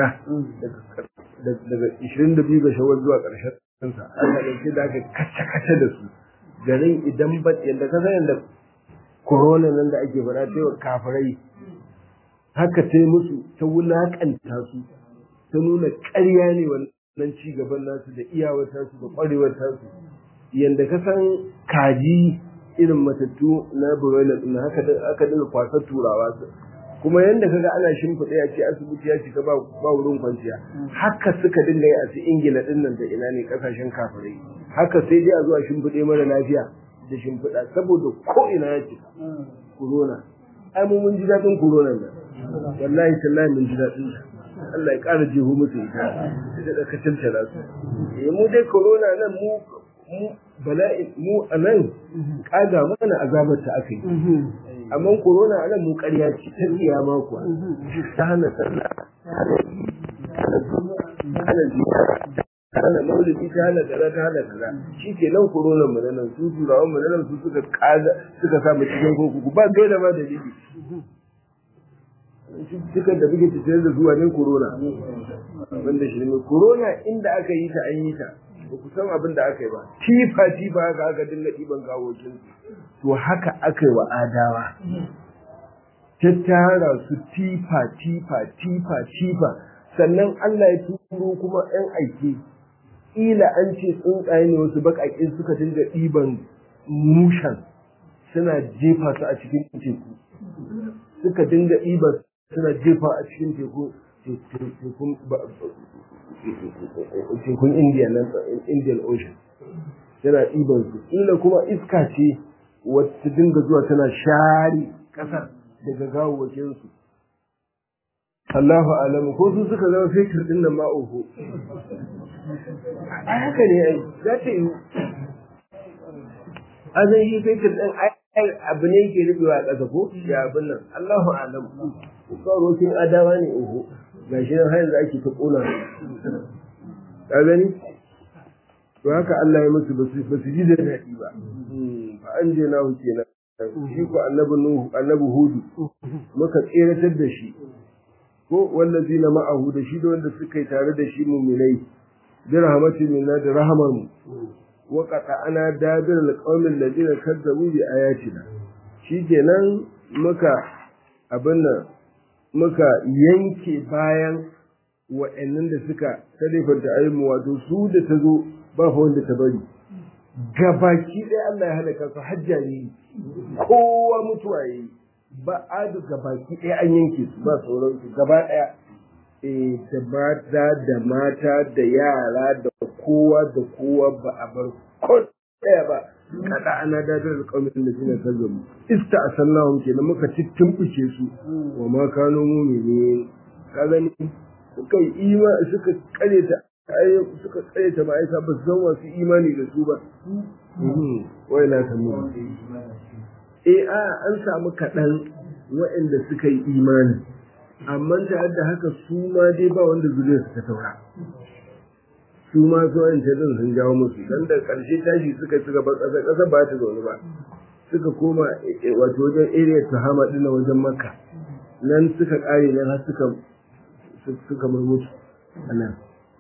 daga 22 ga shawwal zuwa ƙarshen sa aka dauke da aka kace da su garin idan ba yanda ka san yanda corona nan da ake fara cewa kafirai haka ta musu ta wulakanta su ta ta nuna ƙarya ne wannan ci gaban nasu da iyawar tasu da ƙwarewar tasu yanda ka san kaji irin matattu na broiler din haka aka dinga kwasar turawa kuma yanda kaga ana shimfiɗa ya ce asibiti ya cika ba wurin kwanciya haka suka dinga yi a su Ingila din nan da ina ne kasashen kafirai haka sai dai a zuwa shimfiɗe mara lafiya da shimfiɗa saboda ko ina ya cika corona ai mun ji daɗin corona nan wallahi tallahi mun ji daɗin Allah ya ƙara jeho musu ita da ka tantara su mu dai corona nan mu bala'i mu anan kaga mana azabar ta akai amma corona anan mu ƙarya ce ta kiyama kuwa ta hana sallah hana maulidi ta hana kaza ta hana kaza shi ke nan corona mu nan su turawan mu nan su suka sa mu cikin kurkuku ba gaida ma dalili suka da buge ta da zuwa ne corona wanda shi ne corona inda aka yi ta an yi ta ba ku san abin da aka yi ba tifa haka aka dinga ɗiban gawokin to haka aka yi wa adawa ta tara su tifa sannan Allah ya turo kuma ɗan aiki ila an ce tsuntsaye ne wasu baƙaƙe suka dinga ɗiban mushan suna jefa su a cikin teku suka dinga ɗiban suna jefa a cikin tekun Indian Ocean yana ɗiban su ila kuma iska ce wata dinga zuwa tana share ƙasar daga gawawwakin su Allahu alamu ko su suka zama fetur din nan ma oho ai haka ne ai za ta yi azan yi fetur din ai abu ne yake rubewa a ƙasa ko ya abin nan Allahu alamu rokin adawa ne oho gashi nan har yanzu ake ta kona ka gani to haka Allah ya musu ba su ji da daɗi ba fa an je na huke na shi ko annabi hudu muka tseratar da shi ko wallazina ma'ahu da shi da wanda suka yi tare da shi mu'minai bi rahmatin minna da rahamar mu wa qata'ana dabir alqawmil ladina kazzabu bi ayatina shikenan muka abin nan muka yanke bayan wa'annan da suka sarrafanta ayyumu wato su da ta zo ba fa wanda ta bari gabaki ɗaya Allah ya halaka su hajjani kowa mutuwa yayi ba adu gabaki ɗaya an yanke su ba sauran su gaba ɗaya da mata da yara da kowa ba a bar ko ɗaya ba kada ana dadar alƙawamin da suna kazzabu ista asallahum kenan muka tuttumbuke su wa ma kanu mu'minin ka gani suka yi suka kare ta ma'aika ba su zama masu imani da su ba wai na samu an samu kaɗan waɗanda suka yi imani amma tare da haka su ma dai ba wanda zuriyar su ta taura su ma su wani tazin sun jawo musu dan da ƙarshe tashi suka ci gaba ƙasa ba ta zaune ba suka koma wato wajen area Tuhama din wajen Makka nan suka ƙare nan har suka murmusu anan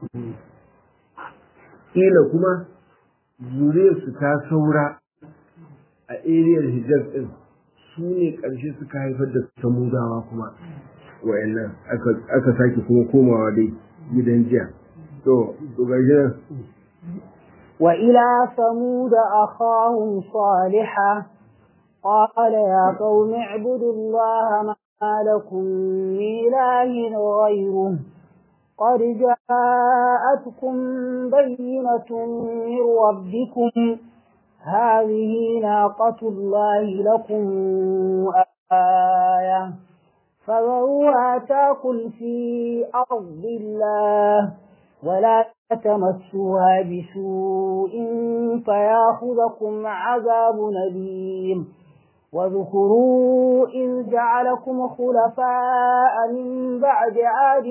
kila kuma zuriyar su ta saura a area Hijaz din su ne ƙarshe suka haifar da samudawa kuma wayannan aka sake kuma komawa dai gidan jiya to gajiya وإلى ثمود أخاهم صالحا قال يا قوم اعبدوا الله ما لكم من إله غيره قد جاءتكم بينة من ربكم هذه ناقة الله لكم آية فذروها تأكل في أرض الله ولا تمسوها بسوء فياخذكم عذاب أليم واذكروا إذ جعلكم خلفاء من بعد عاد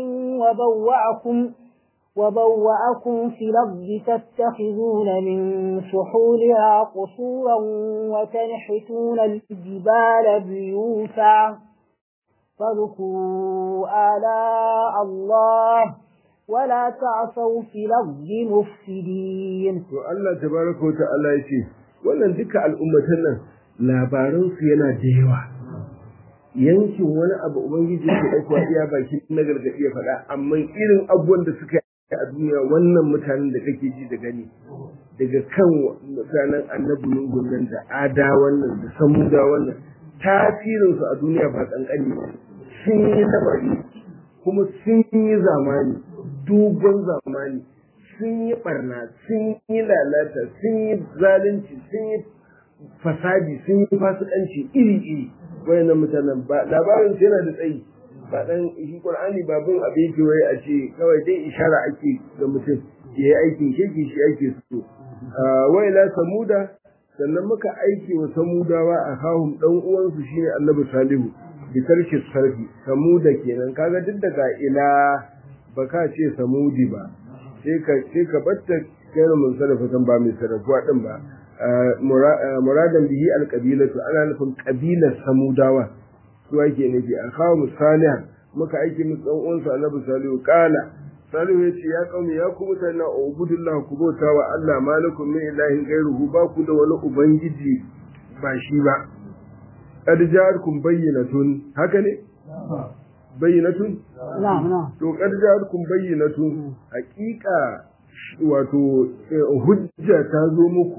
وبوأكم في الأرض تتخذون من سحولها قصورا وتنحتون الجبال بيوتا فاذكروا آلاء الله ولا تعصوا في الأرض مفسدين. الله تبارك وتعالى يقول wannan duka al'ummatan nan labaran su yana da yawa yankin wani abu ubangiji yake ɗaukowa iya baki na gargaɗi ya faɗa, amma irin abubuwan da suka yi a duniya wannan mutanen da kake ji da gani daga kan mutanen annabi lungun nan da ada wannan da samuda wannan tasirinsu a duniya ba kankani sun yi tabari kuma sun yi zamani dogon zamani sun yi barna sun yi lalata sun yi zalunci sun yi fasadi sun yi fasikanci iri-iri wayannan mutanen ba labarin su yana da tsayi ba dan shi Qur'ani ba bin abin yake wai a ce kawai dai ishara ake ga mutum yayi aikin kirki shi ake so wa ila samuda sannan muka aike wa samudawa a kahum dan uwansu shine annabi salihu bi tarki sarfi samuda kenan kaga duk daga ila baka ce samudi ba sai ka batta kai mun sarrafa kan ba mai sarrafuwa din ba muradan bihi alqabilatu ana nufin kabilar samudawa su ake nufi a kawo salihan muka aiki musu dan uwansu annabi salihu kala salihu ya ce ya kauni ya ku mutane a ubudullah ku bauta wa Allah malakum min ilahin ghairuhu ba ku da wani ubangiji ba shi ba qad ja'akum bayyinatun haka ne bayyinatun na'am to qad ja'akum bayyinatun haqiqa wato hujja ta zo muku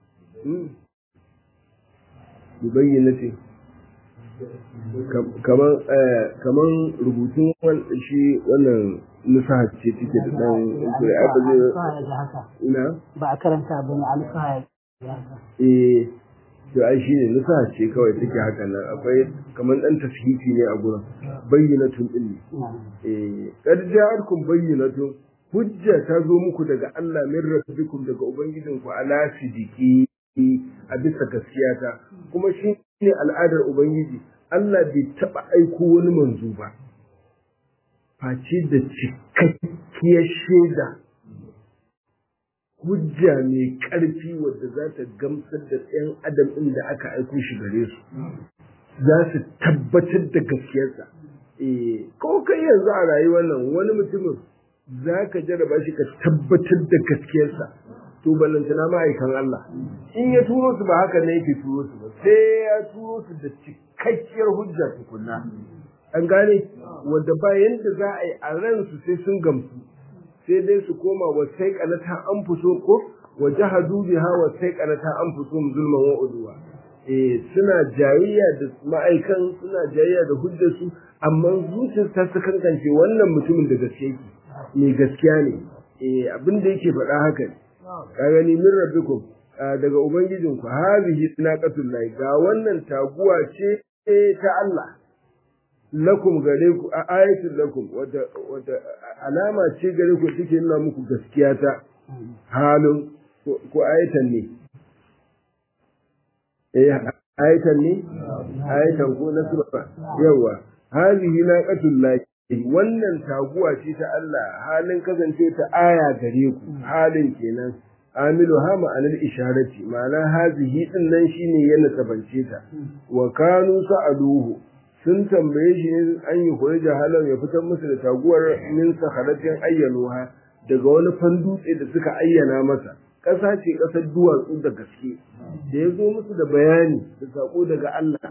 bayyinatin kaman rubutun shi wannan nusaha ce take da dan Qur'ani ba zai ina ba a karanta bane alfahari to ai shine nusaha ce kawai take haka nan akwai kaman dan tashifi ne a gurin bayyinatun din qad ja'akum bayyinatun hujja ta zo muku daga Allah min rabbikum daga ubangijinku ala sidiki a bisa gaskiya ta kuma shi ne al'adar ubangiji Allah bai taba aiko wani manzo ba face da cikakkiyar shaida hujja mai ƙarfi wadda za ta gamsar da ɗan adam ɗin da aka aiko shi gare su za su tabbatar da gaskiyarsa ko kai yanzu a rayuwar nan wani mutumin za ka jarraba shi ka tabbatar da gaskiyarsa to ballantana ma'aikan Allah in ya turo su ba haka ne yake turo su ba sai ya turo su da cikakkiyar hujja tukunna an gane wanda ba yanda za a yi a ransu sai sun gamsu sai dai su koma wa sai kanata an fito ko wa jahadu biha wa sai kanata an fito zulman wa udwa suna jayayya da ma'aikan suna jayayya da hujjar su amma zuciyar ta su kankance wannan mutumin da gaske yake mai gaskiya ne abin da yake faɗa haka ne ka gani min rabbikum daga ubangijinku hazihi naqatul lahi ga wannan taguwa ce ta Allah lakum gare ku ayatul lakum wata alama ce gare ku take nuna muku gaskiya ta halin ko ayatan ne ayatan ne ayatan ko nasba yawa hazihi naqatul lahi wannan taguwa ce ta Allah halin kasance ta aya gare ku halin kenan amilu ha ma'anar isharati ma'ana hazihi din nan shine yana tabance ta wa kanu sa'aluhu sun tambaye shi ne an yi koyi jahalan ya fitar musu da taguwar min saharatin ayyanuha daga wani fandutse da suka ayyana masa ƙasa ce ƙasar duwatsu da gaske da ya zo musu da bayani da sako daga Allah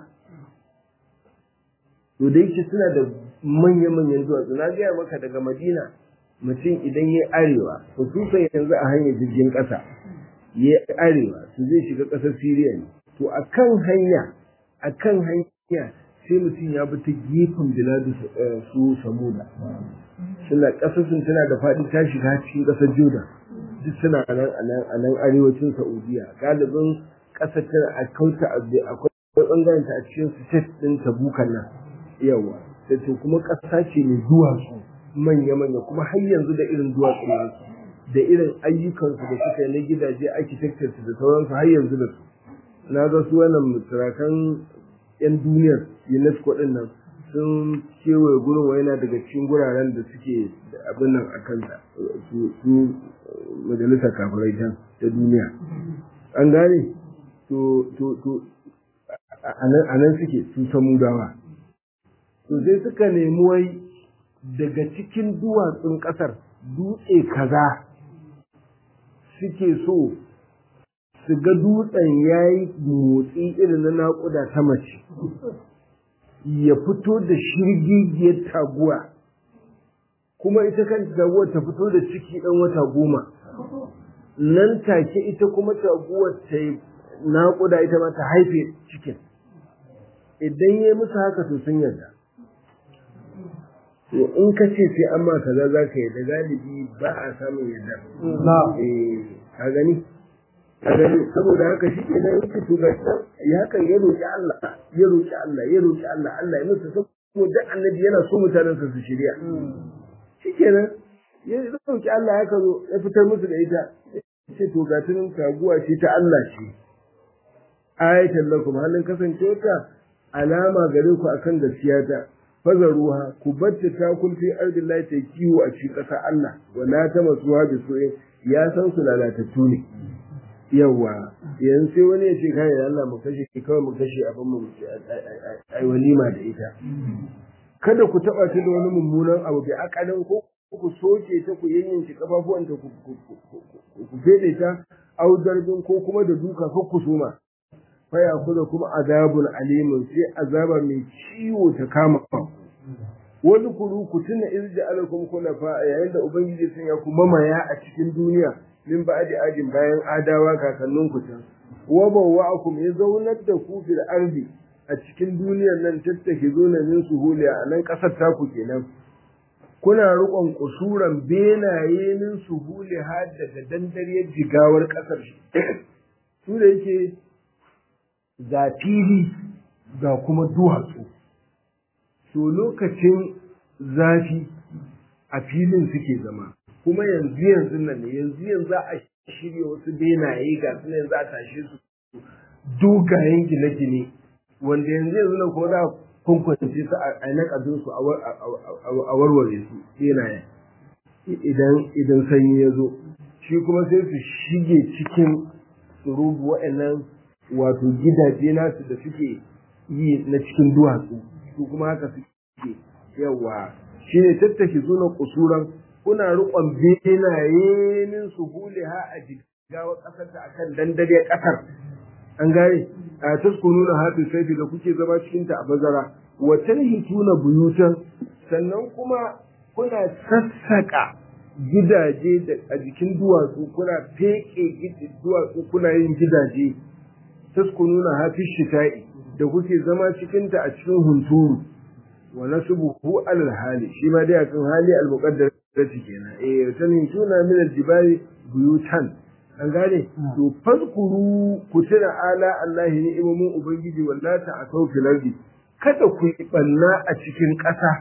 to da yake suna da manya-manyan duwatsu na gaya maka daga Madina mutum idan ya arewa hususan yanzu a hanyar jirgin ƙasa ya arewa su zai shiga ƙasar Siriya ne to akan hanya sai mutum ya bi ta gefen biladu su samuda suna ƙasar sun tana da faɗi ta shiga cikin ƙasar Jordan duk suna a nan arewacin Saudiya galibin ƙasar tana a kauta akwai ɓangaren ta a cikin state ɗin Tabukan nan yawa sai to kuma ƙasa ce mai duwatsu manya-manya kuma har yanzu da irin duwatsu da irin ayyukansu da suka yi na gidaje architecture da sauransu har yanzu da su na ga su wannan turakan yan duniyar UNESCO din nan sun kewaye gurin wa yana daga cikin guraren da suke da abin nan a kanta su majalisar kafirai can ta duniya an gane to a nan suke su samudawa to sai suka nemi wai daga cikin duwatsun ƙasar dutse kaza suke so su ga dutsen ya yi motsi irin na naƙuda ta mace ya fito da shirgigiyar taguwa kuma ita kan taguwar ta fito da ciki ɗan wata 10 nan take ita kuma taguwar ta yi naƙuda ita ma ta haife cikin idan ya musu haka to sun yarda to in ka ce sai an ma kaza za ka yarda galibi ba a samun yarda ka gani saboda haka shi ke nan yake to gashi ya kan ya roƙi Allah Allah ya musu saboda annabi yana so mutanen sa su shirya shikenan ya roƙi Allah ya kazo ya fitar musu da ita ce to ga tunan taguwa ce ta Allah ce ayatan lakum halin kasance ta alama gare ku akan gaskiya ta fazaruha ku batta ta kulfi ardillahi ta kiwo a cikin ƙasa Allah wala ta masuha da soye ya san su lalatattu ne yawa yanzu sai wani ya ce kai da Allah mu kashe kawai mu kashe abin mu ai walima da ita kada ku taba ta da wani mummunan abu bi akalan ko ku soke ta ku yayyanki kafafuwan ta ku fede ta audarbin ko kuma da duka ko ku suma faya kuma kuma azabul alimun sai azaba mai ciwo ta kama wani kuru ku tuna irja alakum kunafa yayin da ubangiji sun ya kuma maya a cikin duniya min ba'di ajin bayan adawa kakannin ku can wa bawwa'akum ya zaunar da ku fil ardi a cikin duniyar nan tattakizuna min suhuliya a nan kasar taku kenan kuna rukon kusuran benaye min suhuliha daga dandariyar jigawar kasar su da yake ga fili ga kuma duwatsu to lokacin zafi a filin suke zama kuma yanzu nan ne yanzu za a shirya wasu benaye ga su yanzu a tashe su dogayen gine-gine wanda yanzu nan ko za a kunkwance su a nakadin su a warware su benaye idan sanyi ya zo shi kuma sai su shige cikin surubu waɗannan wato gidaje nasu da suke yi na cikin duwatsu su kuma haka suke yawa shi ne tattaki zuna kusuran kuna riƙon benaye min su hule ha a jigawa ƙasar ta akan dandare ƙasar an gane a taskunu na hafi saifi da kuke zama cikin ta a bazara wa tanhituna buyutan sannan kuma kuna sassaka gidaje a jikin duwatsu kuna feke duwatsu kuna yin gidaje taskununa hafi shita'i da kuke zama cikin ta a cikin hunturu wa nasbuhu alal hali shi ma dai akan hali al muqaddar kenan tanhituna min al jibali buyutan an gane to fazkuru ku tuna ala Allah ni'imomin ubangiji wallata a tawfil ardi kada ku yi banna a cikin ƙasa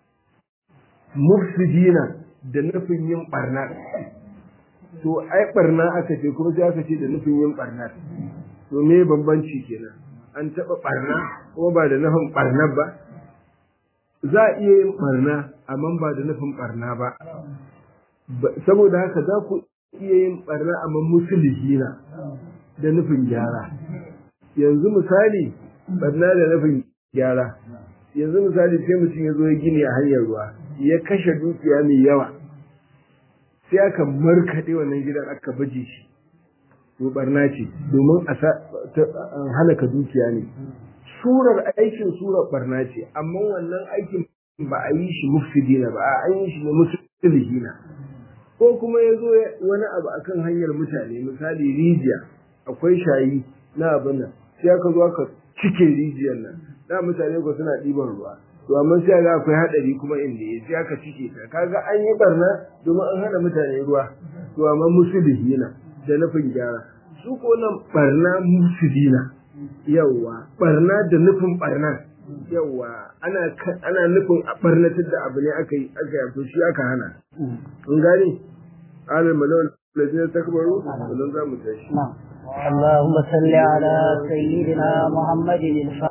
mufsidina da nufin yin barna to ai barna aka ce kuma sai aka ce da nufin yin barna to me bambanci kenan an taba barna kuma ba da nufin barna ba za a iya yin barna amma ba da nufin barna ba saboda haka za ku iya yin barna amma musulhina da nufin gyara yanzu misali barna da nufin gyara yanzu misali sai mutum ya zo ya gini a hanyar ruwa ya kashe dukiya mai yawa sai aka markaɗe wannan gidan aka baje shi to barna ce domin a halaka dukiya ne aikin surar barna ce amma wannan aikin ba a yi shi mufsidina ba a yi shi ne musulhina ko kuma ya zo wani abu akan hanyar mutane misali rijiya akwai shayi na abin nan sai aka zo aka cike rijiyar nan da mutane ko suna ɗiban ruwa to amma sai ga akwai hadari kuma inda ya sai aka cike ta kaga an yi barna domin an hana mutane ruwa to amma musulhina da nufin gyara su ko nan barna musulhina yawa barna da nufin barna yawa ana nufin a barnatar da abu ne aka yi to shi aka hana kun gane alal malawal lazina takbaru wannan za mu tashi اللهم صل على سيدنا محمد